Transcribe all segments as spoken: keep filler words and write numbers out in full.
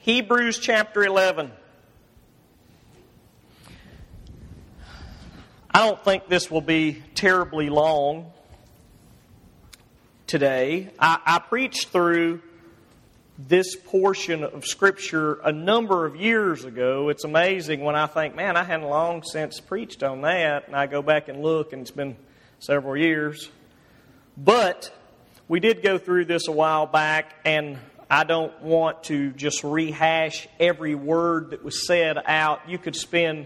Hebrews chapter eleven. I don't think this will be terribly long today. I, I preached through this portion of Scripture a number of years ago. It's amazing when I think, man, I hadn't long since preached on that, and I go back and look, and it's been several years. But we did go through this a while back, and I don't want to just rehash every word that was said out. You could spend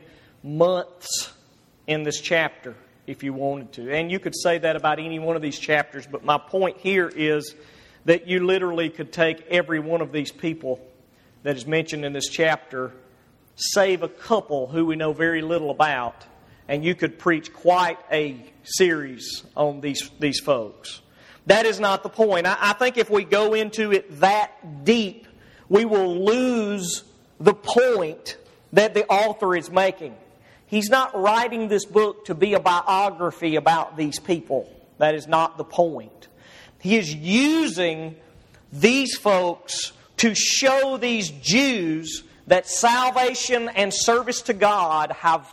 months in this chapter if you wanted to. And you could say that about any one of these chapters, but my point here is that you literally could take every one of these people that is mentioned in this chapter, save a couple who we know very little about, and you could preach quite a series on these, these folks. That is not the point. I, I think if we go into it that deep, we will lose the point that the author is making. He's not writing this book to be a biography about these people. That is not the point. He is using these folks to show these Jews that salvation and service to God have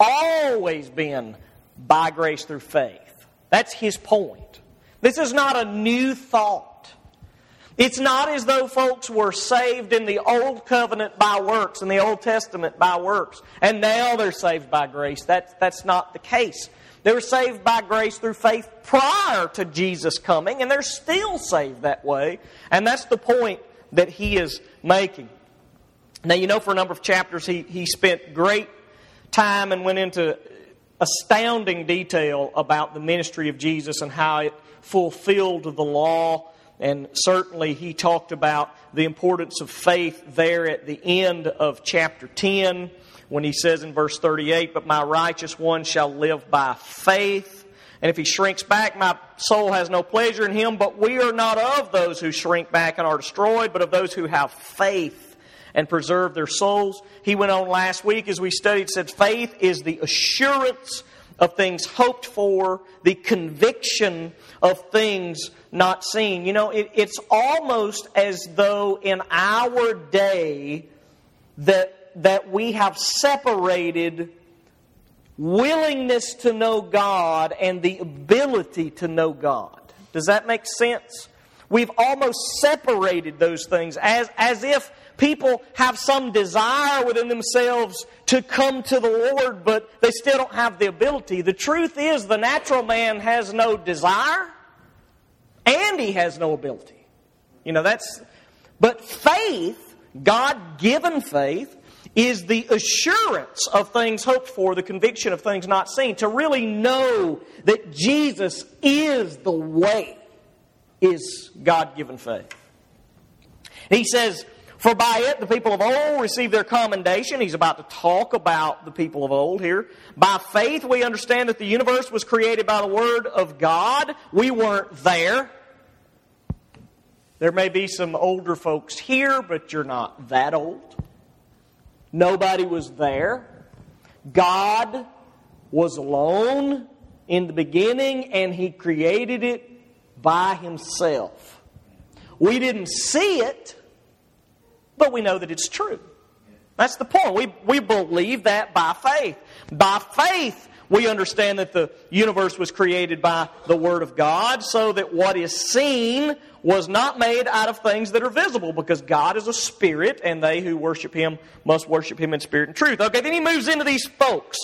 always been by grace through faith. That's his point. This is not a new thought. It's not as though folks were saved in the Old Covenant by works, in the Old Testament by works, and now they're saved by grace. That's, that's not the case. They were saved by grace through faith prior to Jesus coming, and they're still saved that way. And that's the point that he is making. Now, you know, for a number of chapters, he, he spent great time and went into astounding detail about the ministry of Jesus and how it fulfilled the law. And certainly he talked about the importance of faith there at the end of chapter ten when he says in verse thirty-eight, "But my righteous one shall live by faith. And if he shrinks back, my soul has no pleasure in him. But we are not of those who shrink back and are destroyed, but of those who have faith and preserve their souls." He went on last week as we studied, said faith is the assurance of things hoped for, the conviction of things not seen. You know, it, it's almost as though in our day that, that we have separated willingness to know God and the ability to know God. Does that make sense? We've almost separated those things as, as if people have some desire within themselves to come to the Lord, but they still don't have the ability. The truth is the natural man has no desire and he has no ability. You know, that's... But faith, God-given faith, is the assurance of things hoped for, the conviction of things not seen. To really know that Jesus is the way is God-given faith. He says, "For by it the people of old received their commendation." He's about to talk about the people of old here. "By faith we understand that the universe was created by the Word of God." We weren't there. There may be some older folks here, but you're not that old. Nobody was there. God was alone in the beginning, and He created it by Himself. We didn't see it, but we know that it's true. That's the point. We, we believe that by faith. By faith, we understand that the universe was created by the Word of God, so that what is seen was not made out of things that are visible, because God is a spirit, and they who worship Him must worship Him in spirit and truth. Okay, then he moves into these folks.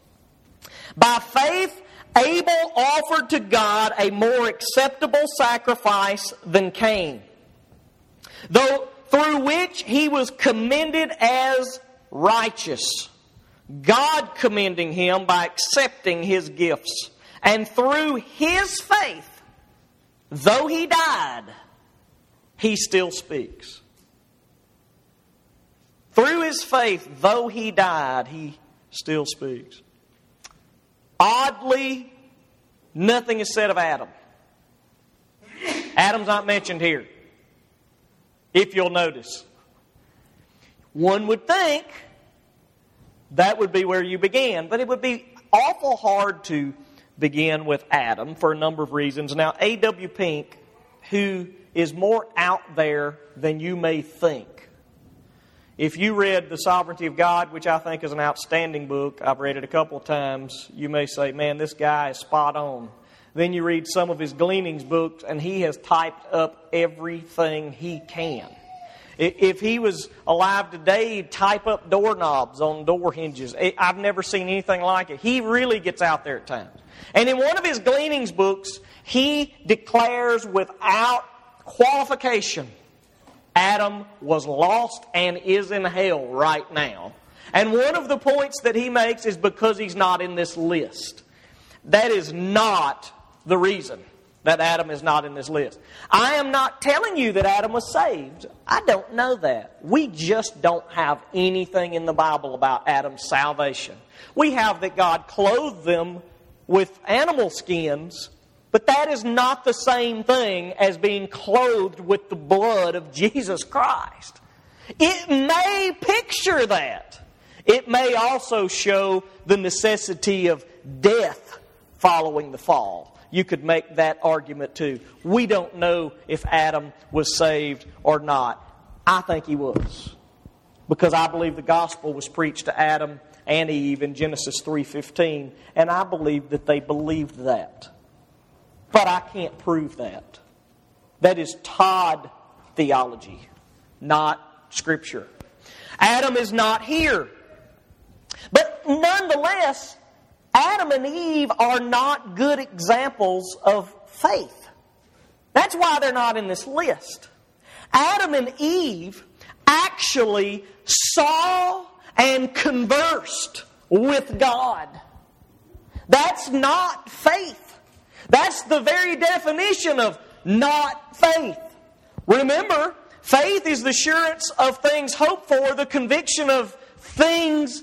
"By faith, Abel offered to God a more acceptable sacrifice than Cain, though through which he was commended as righteous, God commending him by accepting his gifts. And through his faith, though he died, he still speaks." Through his faith, though he died, he still speaks. Oddly, nothing is said of Adam. Adam's not mentioned here, if you'll notice. One would think that would be where you began, but it would be awful hard to begin with Adam for a number of reasons. Now, A W Pink, who is more out there than you may think, If you read The Sovereignty of God, which I think is an outstanding book, I've read it a couple of times, you may say, man, this guy is spot on. Then you read some of his Gleanings books, and he has typed up everything he can. If he was alive today, he'd type up doorknobs on door hinges. I've never seen anything like it. He really gets out there at times. And in one of his Gleanings books, he declares without qualification, Adam was lost and is in hell right now. And one of the points that he makes is because he's not in this list. That is not the reason that Adam is not in this list. I am not telling you that Adam was saved. I don't know that. We just don't have anything in the Bible about Adam's salvation. We have that God clothed them with animal skins, but that is not the same thing as being clothed with the blood of Jesus Christ. It may picture that. It may also show the necessity of death following the fall. You could make that argument too. We don't know if Adam was saved or not. I think he was, because I believe the gospel was preached to Adam and Eve in Genesis three fifteen, and I believe that they believed that. But I can't prove that. That is Todd theology, not Scripture. Adam is not here. But nonetheless, Adam and Eve are not good examples of faith. That's why they're not in this list. Adam and Eve actually saw and conversed with God. That's not faith. That's the very definition of not faith. Remember, faith is the assurance of things hoped for, the conviction of things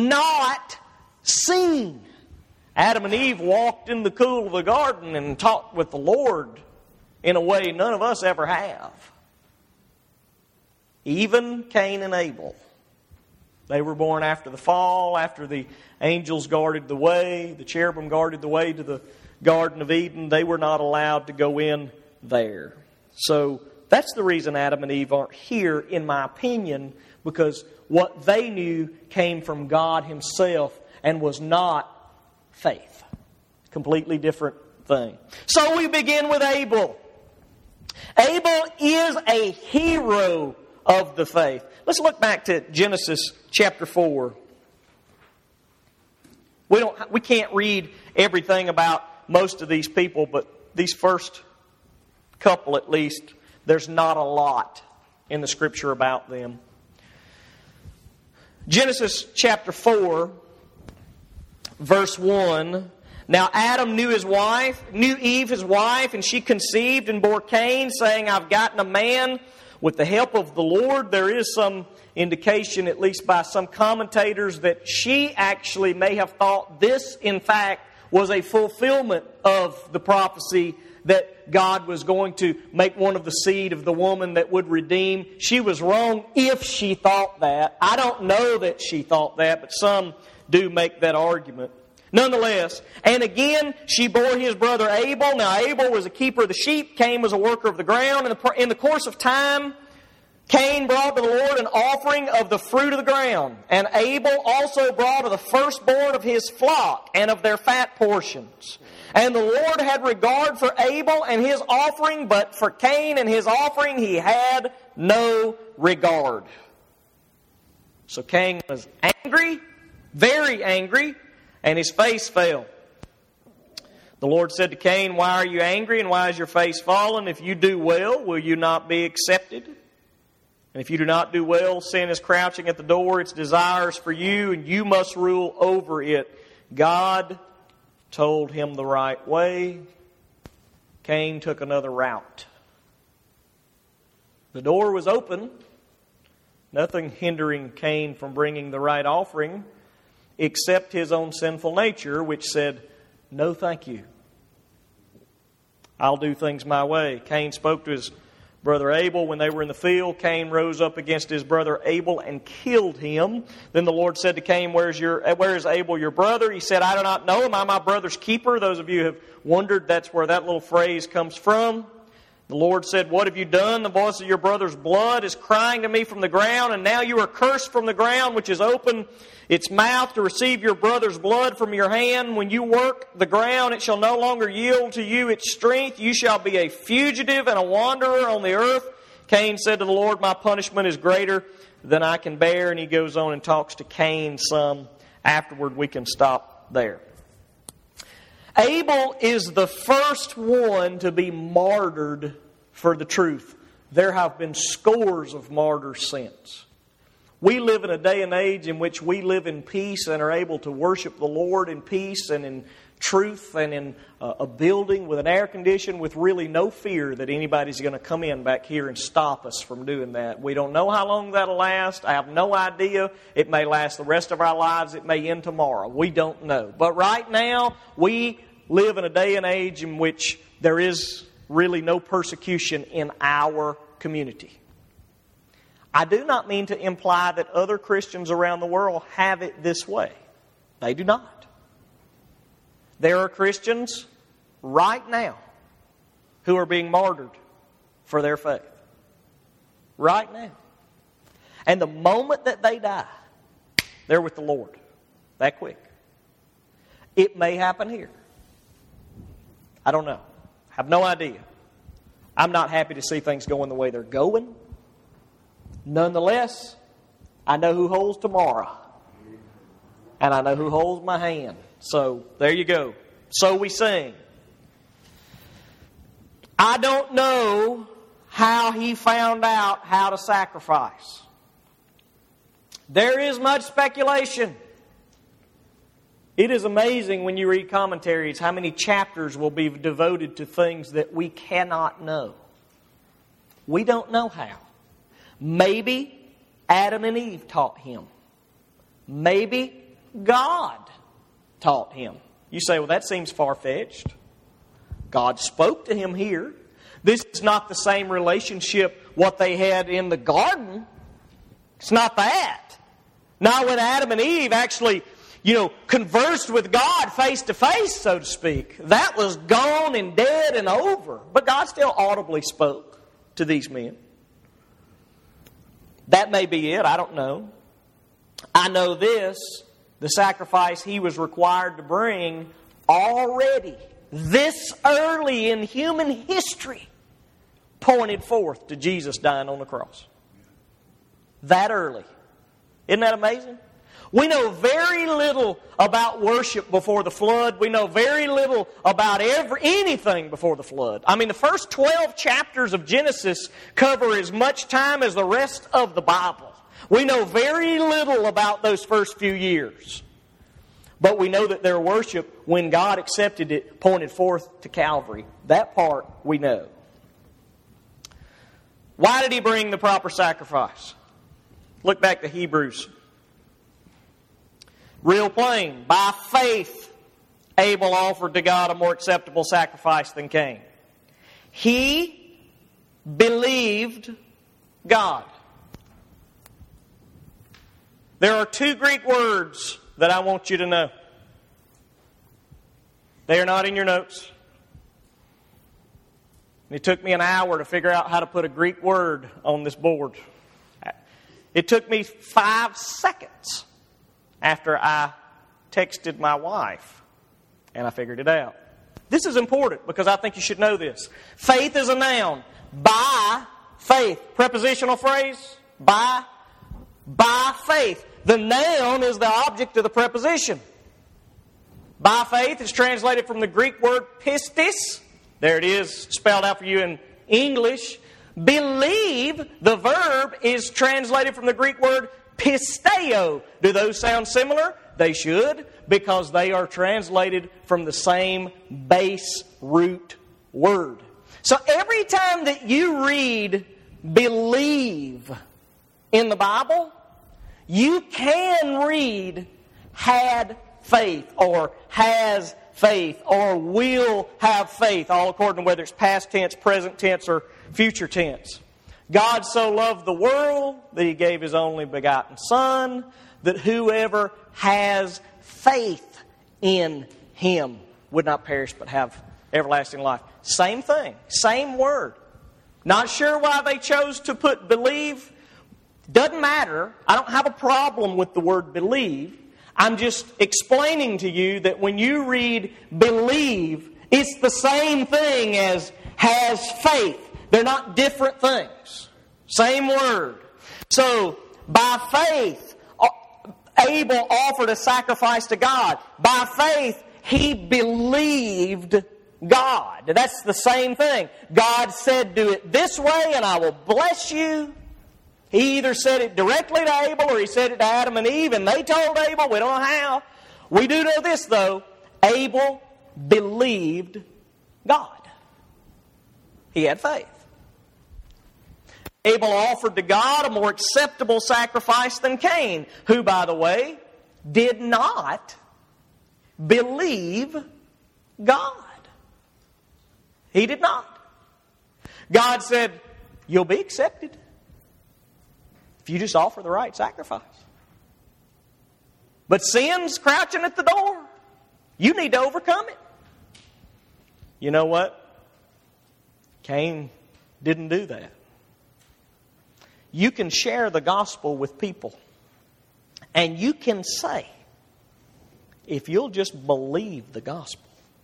not seen. Adam and Eve walked in the cool of the garden and talked with the Lord in a way none of us ever have. Even Cain and Abel. They were born after the fall, after the angels guarded the way, the cherubim guarded the way to the Garden of Eden. They were not allowed to go in there. So that's the reason Adam and Eve aren't here, in my opinion, because what they knew came from God Himself and was not faith. Completely different thing. So we begin with Abel. Abel is a hero of the faith. Let's look back to Genesis chapter four. We don't we can't read everything about most of these people, but these first couple at least, there's not a lot in the Scripture about them. Genesis chapter four, verse one. Now Adam knew his wife, knew Eve his wife, and she conceived and bore Cain, saying, I've gotten a man with the help of the Lord. There is some indication, at least by some commentators, that she actually may have thought this, in fact, was a fulfillment of the prophecy that God was going to make one of the seed of the woman that would redeem. She was wrong if she thought that. I don't know that she thought that, but some do make that argument. Nonetheless, and again, she bore his brother Abel. Now, Abel was a keeper of the sheep. Cain was a worker of the ground. In the, in the course of time, Cain brought to the Lord an offering of the fruit of the ground. And Abel also brought of the firstborn of his flock and of their fat portions. And the Lord had regard for Abel and his offering, but for Cain and his offering He had no regard. So Cain was angry, very angry, and his face fell. The Lord said to Cain, why are you angry and why is your face fallen? If you do well, will you not be accepted? And if you do not do well, sin is crouching at the door. Its desires for you, and you must rule over it. God told him the right way. Cain took another route. The door was open. Nothing hindering Cain from bringing the right offering, except his own sinful nature, which said, no thank you. I'll do things my way. Cain spoke to his brother Abel when they were in the field. Cain rose up against his brother Abel and killed him. Then the Lord said to Cain, Where's your, where is Abel your brother? He said, I do not know. Am I my brother's keeper? Those of you who have wondered, that's where that little phrase comes from. The Lord said, "What have you done? The voice of your brother's blood is crying to me from the ground, and now you are cursed from the ground, which has opened its mouth to receive your brother's blood from your hand. When you work the ground, it shall no longer yield to you its strength. You shall be a fugitive and a wanderer on the earth." Cain said to the Lord, "My punishment is greater than I can bear." And he goes on and talks to Cain some. Afterward, we can stop there. Abel is the first one to be martyred for the truth. There have been scores of martyrs since. We live in a day and age in which we live in peace and are able to worship the Lord in peace and in truth and in a building with an air condition with really no fear that anybody's going to come in back here and stop us from doing that. We don't know how long that'll last. I have no idea. It may last the rest of our lives. It may end tomorrow. We don't know. But right now, we live in a day and age in which there is really no persecution in our community. I do not mean to imply that other Christians around the world have it this way. They do not. There are Christians right now who are being martyred for their faith. Right now. And the moment that they die, they're with the Lord. That quick. It may happen here. I don't know. I have no idea. I'm not happy to see things going the way they're going. Nonetheless, I know who holds tomorrow. And I know who holds my hand. So, there you go. So we sing. I don't know how he found out how to sacrifice. There is much speculation. It is amazing when you read commentaries how many chapters will be devoted to things that we cannot know. We don't know how. Maybe Adam and Eve taught him. Maybe God taught him. You say, well, that seems far-fetched. God spoke to him here. This is not the same relationship what they had in the garden. It's not that. Not when Adam and Eve actually, you know, conversed with God face to face, so to speak. That was gone and dead and over. But God still audibly spoke to these men. That may be it. I don't know. I know this. The sacrifice he was required to bring already, this early in human history, pointed forth to Jesus dying on the cross. That early. Isn't that amazing? We know very little about worship before the flood. We know very little about every, anything before the flood. I mean, the first twelve chapters of Genesis cover as much time as the rest of the Bible. We know very little about those first few years. But we know that their worship, when God accepted it, pointed forth to Calvary. That part we know. Why did he bring the proper sacrifice? Look back to Hebrews. Real plain. By faith, Abel offered to God a more acceptable sacrifice than Cain. He believed God. There are two Greek words that I want you to know. They are not in your notes. It took me an hour to figure out how to put a Greek word on this board. It took me five seconds after I texted my wife, and I figured it out. This is important because I think you should know this. Faith is a noun. By faith. Prepositional phrase. By. By faith. The noun is the object of the preposition. By faith is translated from the Greek word pistis. There it is, spelled out for you in English. Believe, the verb, is translated from the Greek word pisteo. Do those sound similar? They should, because they are translated from the same base root word. So every time that you read believe in the Bible, you can read had faith or has faith or will have faith, all according to whether it's past tense, present tense, or future tense. God so loved the world that He gave His only begotten Son, that whoever has faith in Him would not perish but have everlasting life. Same thing, same word. Not sure why they chose to put believe. Doesn't matter. I don't have a problem with the word believe. I'm just explaining to you that when you read believe, it's the same thing as has faith. They're not different things. Same word. So, by faith, Abel offered a sacrifice to God. By faith, he believed God. That's the same thing. God said, do it this way and I will bless you. He either said it directly to Abel or he said it to Adam and Eve and they told Abel. We don't know how. We do know this though. Abel believed God. He had faith. Abel offered to God a more acceptable sacrifice than Cain, who, by the way, did not believe God. He did not. God said, you'll be accepted if you just offer the right sacrifice. But sin's crouching at the door. You need to overcome it. You know what? Cain didn't do that. You can share the gospel with people. And you can say, if you'll just believe the gospel,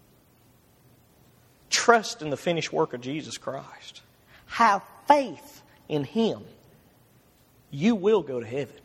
trust in the finished work of Jesus Christ, have faith in Him, you will go to heaven.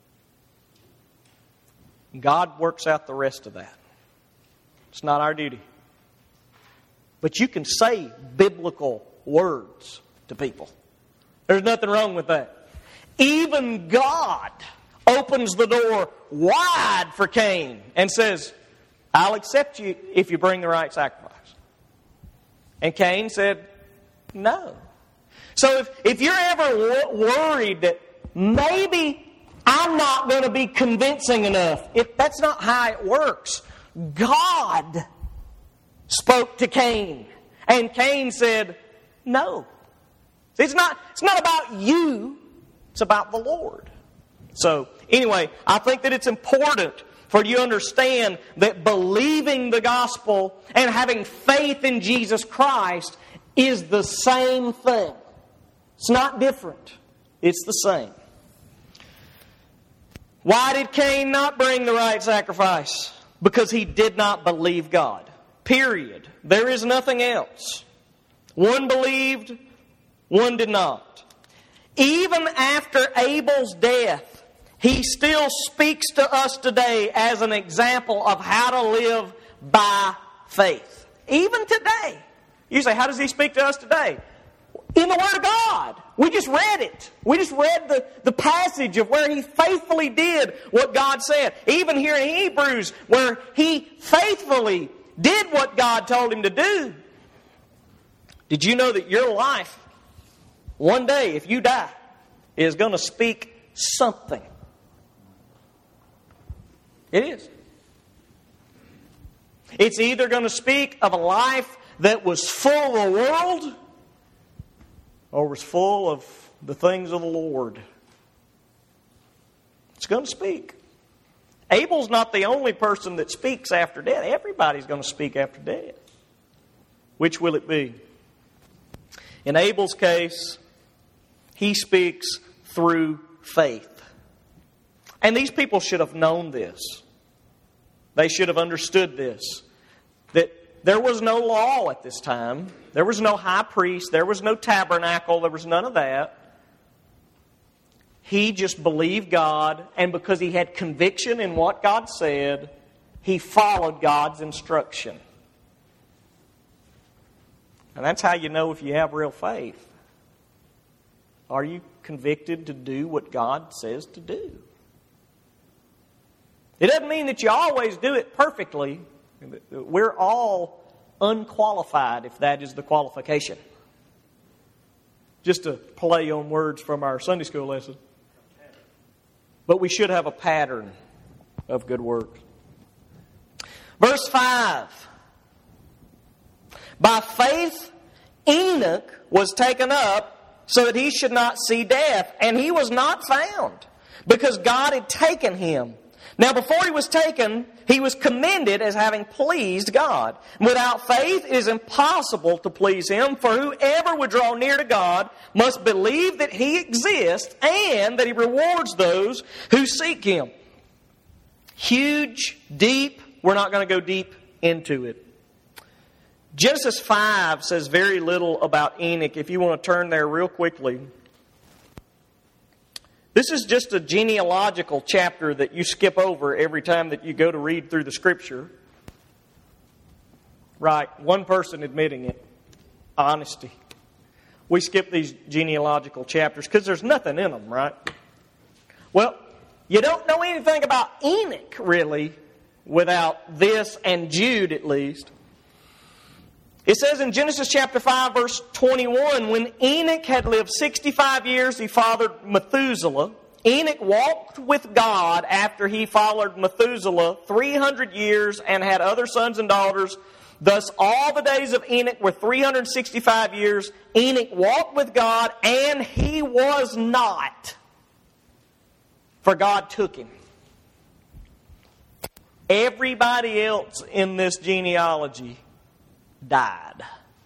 God works out the rest of that. It's not our duty. But you can say biblical words to people. There's nothing wrong with that. Even God opens the door wide for Cain and says, I'll accept you if you bring the right sacrifice. And Cain said, no. So if, if you're ever worried that maybe I'm not going to be convincing enough, if that's not how it works. God spoke to Cain. And Cain said, no. It's not, it's not about you. It's about the Lord. So, anyway, I think that it's important for you to understand that believing the gospel and having faith in Jesus Christ is the same thing. It's not different. It's the same. Why did Cain not bring the right sacrifice? Because he did not believe God. Period. There is nothing else. One believed, one did not. Even after Abel's death, he still speaks to us today as an example of how to live by faith. Even today. You say, how does he speak to us today? In the Word of God. We just read it. We just read the, the passage of where he faithfully did what God said. Even here in Hebrews, where he faithfully did what God told him to do. Did you know that your life, one day, if you die, is going to speak something? It is. It's either going to speak of a life that was full of the world or was full of the things of the Lord. It's going to speak. Abel's not the only person that speaks after death. Everybody's going to speak after death. Which will it be? In Abel's case, he speaks through faith. And these people should have known this. They should have understood this. That there was no law at this time. There was no high priest. There was no tabernacle. There was none of that. He just believed God, and because he had conviction in what God said, he followed God's instruction. And that's how you know if you have real faith. Are you convicted to do what God says to do? It doesn't mean that you always do it perfectly. We're all unqualified if that is the qualification. Just to play on words from our Sunday school lesson. But we should have a pattern of good works. Verse five. By faith, Enoch was taken up so that he should not see death. And he was not found, because God had taken him. Now, before he was taken, he was commended as having pleased God. Without faith, it is impossible to please Him, for whoever would draw near to God must believe that He exists and that He rewards those who seek Him. Huge, deep. We're not going to go deep into it. Genesis five says very little about Enoch. If you want to turn there real quickly. This is just a genealogical chapter that you skip over every time that you go to read through the Scripture. Right, one person admitting it. Honesty. We skip these genealogical chapters because there's nothing in them, right? Well, you don't know anything about Enoch, really, without this and Jude, at least. It says in Genesis chapter five, verse twenty-one, when Enoch had lived sixty-five years, he fathered Methuselah. Enoch walked with God after he followed Methuselah three hundred years and had other sons and daughters. Thus all the days of Enoch were three hundred sixty-five years. Enoch walked with God, and he was not, for God took him. Everybody else in this genealogy died.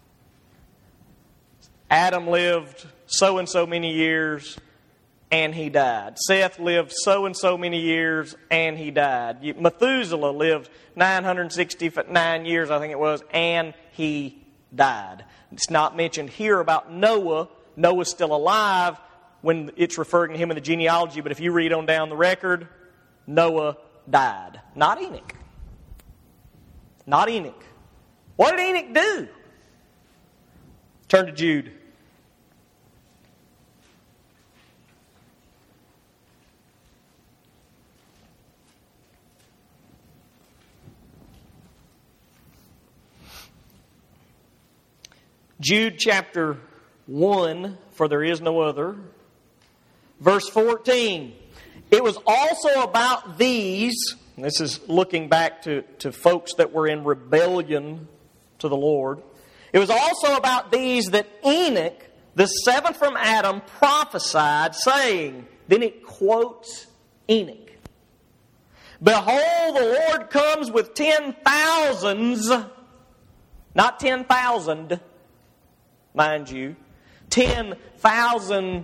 Adam lived so and so many years and he died. Seth lived so and so many years and he died. Methuselah lived nine hundred sixty-nine years, I think it was, and he died. It's not mentioned here about Noah. Noah's still alive when it's referring to him in the genealogy, but if you read on down the record, Noah died. Not Enoch. Not Enoch. What did Enoch do? Turn to Jude. Jude chapter one, for there is no other. Verse fourteen. It was also about these, and this is looking back to, to folks that were in rebellion to the Lord. It was also about these that Enoch, the seventh from Adam, prophesied, saying, then it quotes Enoch. Behold, the Lord comes with ten thousands, not ten thousand, mind you, ten thousands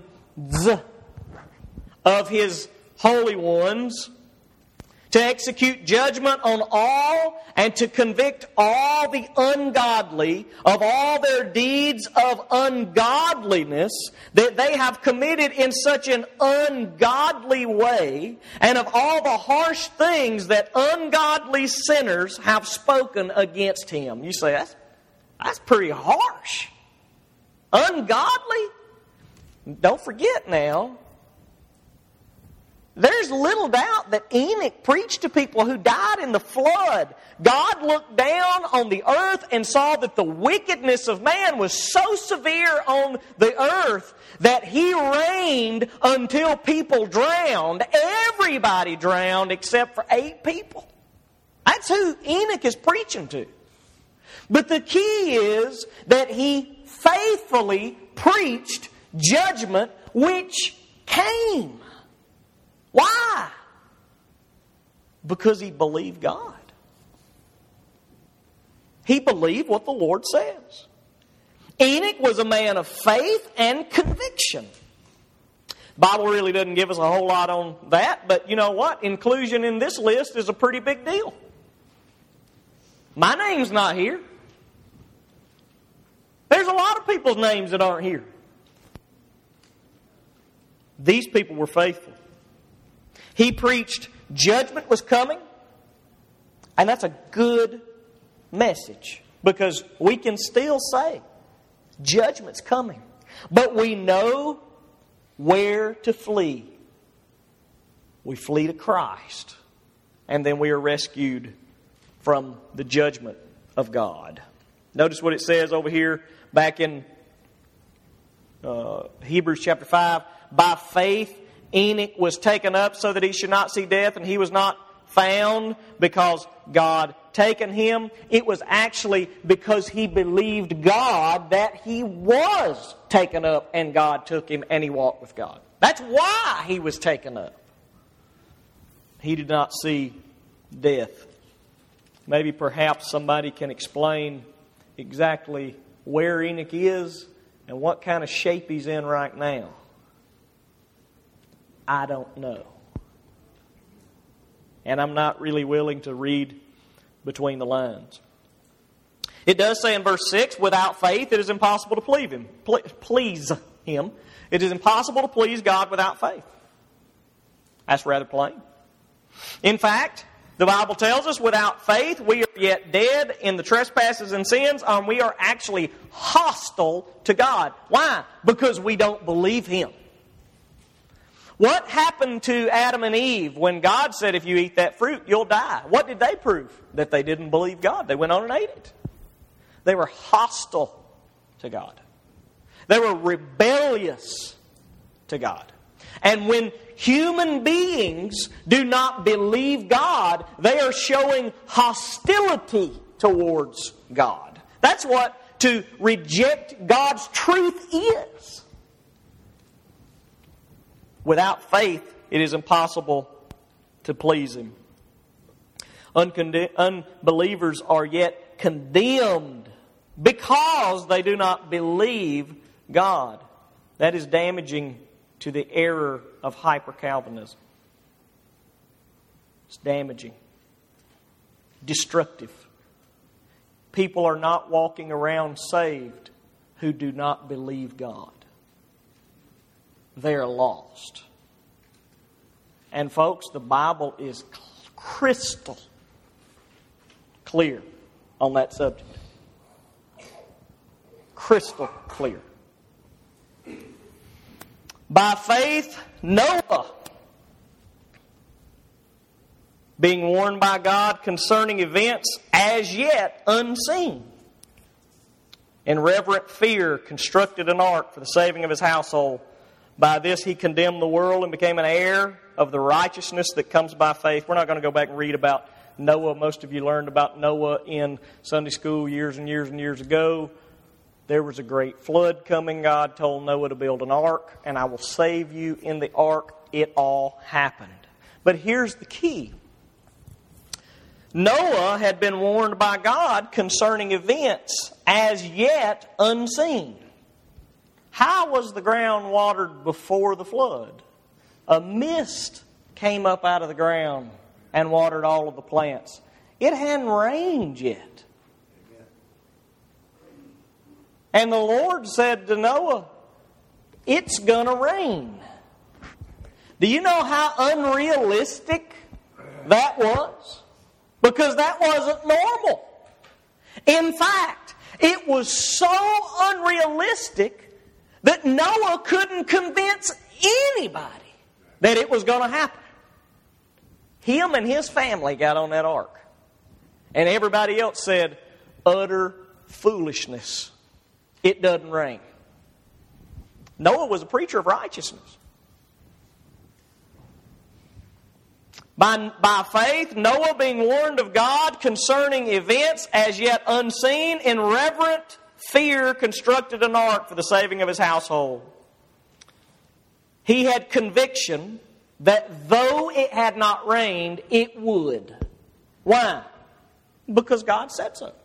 of His holy ones, to execute judgment on all and to convict all the ungodly of all their deeds of ungodliness that they have committed in such an ungodly way, and of all the harsh things that ungodly sinners have spoken against Him. You say, that's, that's pretty harsh. Ungodly? Don't forget now, there's little doubt that Enoch preached to people who died in the flood. God looked down on the earth and saw that the wickedness of man was so severe on the earth that He reigned until people drowned. Everybody drowned except for eight people. That's who Enoch is preaching to. But the key is that he faithfully preached judgment which came. Why? Because he believed God. He believed what the Lord says. Enoch was a man of faith and conviction. The Bible really doesn't give us a whole lot on that, but you know what? Inclusion in this list is a pretty big deal. My name's not here. There's a lot of people's names that aren't here. These people were faithful. He preached judgment was coming, and that's a good message, because we can still say judgment's coming, but we know where to flee. We flee to Christ, and then we are rescued from the judgment of God. Notice what it says over here back in uh, Hebrews chapter five. By faith Enoch was taken up so that he should not see death, and he was not found because God taken him. It was actually because he believed God that he was taken up, and God took him, and he walked with God. That's why he was taken up. he did not see death. Maybe perhaps somebody can explain exactly where Enoch is and what kind of shape he's in right now. I don't know. And I'm not really willing to read between the lines. It does say in verse six, without faith it is impossible to please Him. Please Him. It is impossible to please God without faith. That's rather plain. In fact, the Bible tells us without faith we are yet dead in the trespasses and sins, and we are actually hostile to God. Why? Because we don't believe Him. What happened to Adam and Eve when God said, if you eat that fruit, you'll die? What did they prove? That they didn't believe God. They went on and ate it. They were hostile to God. They were rebellious to God. And when human beings do not believe God, they are showing hostility towards God. That's what to reject God's truth is. Without faith, it is impossible to please Him. Unconde- unbelievers are yet condemned because they do not believe God. That is damaging to the error of hyper-Calvinism. It's damaging. Destructive. People are not walking around saved who do not believe God. They are lost. And folks, the Bible is crystal clear on that subject. Crystal clear. By faith, Noah, being warned by God concerning events as yet unseen, in reverent fear constructed an ark for the saving of his household. By this he condemned the world and became an heir of the righteousness that comes by faith. We're not going to go back and read about Noah. Most of you learned about Noah in Sunday school years and years and years ago. There was a great flood coming. God told Noah to build an ark, and I will save you in the ark. It all happened. But here's the key. Noah had been warned by God concerning events as yet unseen. How was the ground watered before the flood? A mist came up out of the ground and watered all of the plants. It hadn't rained yet. And the Lord said to Noah, it's going to rain. Do you know how unrealistic that was? Because that wasn't normal. In fact, it was so unrealistic that Noah couldn't convince anybody that it was going to happen. Him and his family got on that ark. And everybody else said, utter foolishness. It doesn't rain. Noah was a preacher of righteousness. By, by faith, Noah, being warned of God concerning events as yet unseen, in reverent fear constructed an ark for the saving of his household. He had conviction that though it had not rained, it would. Why? Because God said so.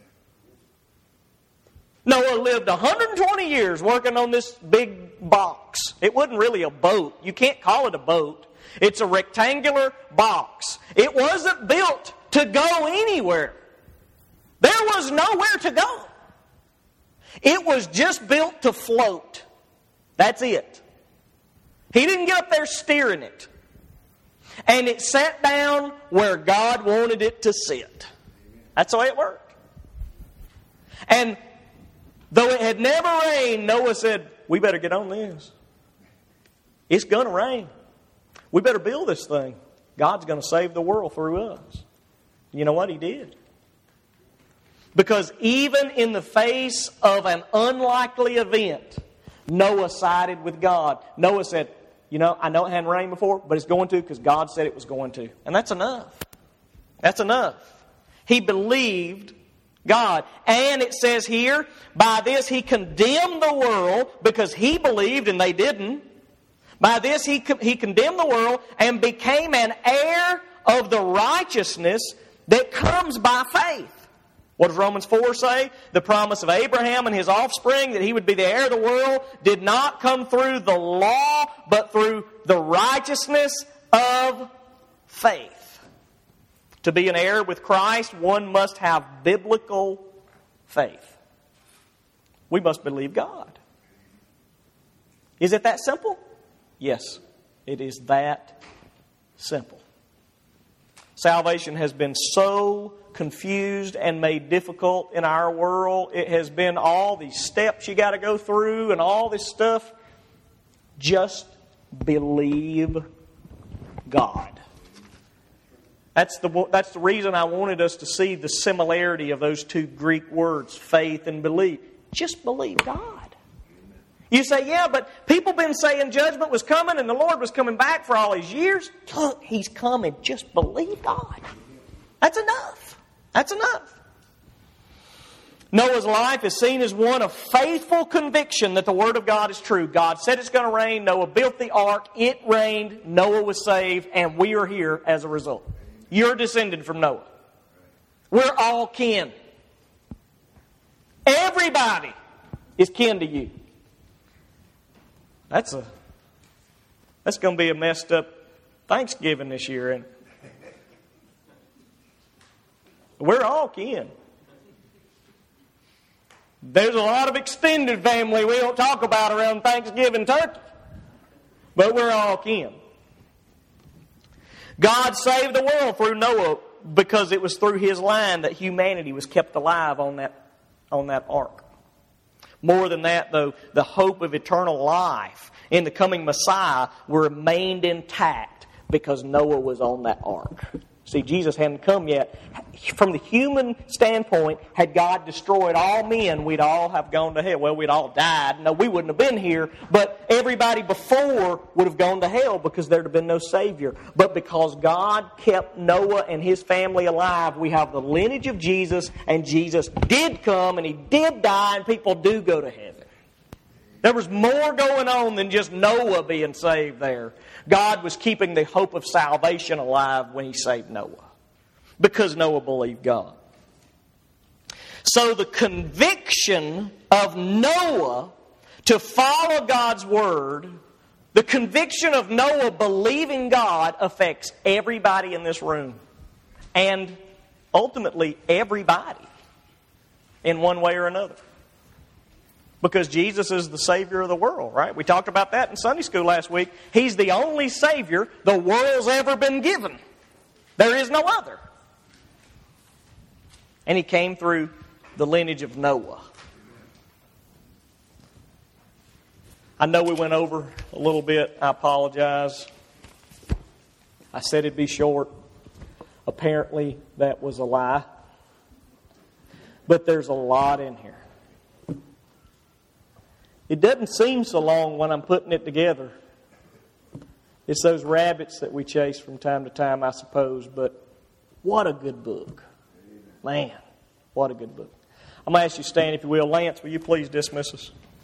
Noah lived one hundred twenty years working on this big box. It wasn't really a boat. You can't call it a boat. It's a rectangular box. It wasn't built to go anywhere. There was nowhere to go. It was just built to float. That's it. He didn't get up there steering it. And it sat down where God wanted it to sit. That's the way it worked. And though it had never rained, Noah said, we better get on this. It's going to rain. We better build this thing. God's going to save the world through us. You know what? He did. Because even in the face of an unlikely event, Noah sided with God. Noah said, you know, I know it hadn't rained before, but it's going to because God said it was going to. And that's enough. That's enough. He believed God. And it says here, by this he condemned the world because he believed and they didn't. By this he, he condemned the world and became an heir of the righteousness that comes by faith. What does Romans four say? The promise of Abraham and his offspring that he would be the heir of the world did not come through the law, but through the righteousness of faith. To be an heir with Christ, one must have biblical faith. We must believe God. Is it that simple? Yes, it is that simple. Salvation has been so confused and made difficult in our world. It has been all these steps you got to go through and all this stuff. Just believe God. That's the, that's the reason I wanted us to see the similarity of those two Greek words, faith and believe. Just believe God. You say, yeah, but people been saying judgment was coming and the Lord was coming back for all these years. Look, He's coming. Just believe God. That's enough. That's enough. Noah's life is seen as one of faithful conviction that the Word of God is true. God said it's going to rain. Noah built the ark. It rained. Noah was saved. And we are here as a result. You're descended from Noah. We're all kin. Everybody is kin to you. That's a that's going to be a messed up Thanksgiving this year, isn't it? We're all kin. There's a lot of extended family we don't talk about around Thanksgiving turkey, but we're all kin. God saved the world through Noah because it was through his line that humanity was kept alive on that on that ark. More than that, though, the hope of eternal life in the coming Messiah remained intact because Noah was on that ark. See, Jesus hadn't come yet. From the human standpoint, had God destroyed all men, we'd all have gone to hell. Well, we'd all died. No, we wouldn't have been here, but everybody before would have gone to hell because there'd have been no Savior. But because God kept Noah and his family alive, we have the lineage of Jesus, and Jesus did come, and He did die, and people do go to heaven. There was more going on than just Noah being saved there. God was keeping the hope of salvation alive when He saved Noah, because Noah believed God. So the conviction of Noah to follow God's Word, the conviction of Noah believing God affects everybody in this room. And ultimately everybody in one way or another. Because Jesus is the Savior of the world, right? We talked about that in Sunday school last week. He's the only Savior the world's ever been given. There is no other. And He came through the lineage of Noah. I know we went over a little bit. I apologize. I said it'd be short. Apparently, that was a lie. But there's a lot in here. It doesn't seem so long when I'm putting it together. It's those rabbits that we chase from time to time, I suppose. But what a good book. Man, what a good book. I'm going to ask you to stand, if you will. Lance, will you please dismiss us?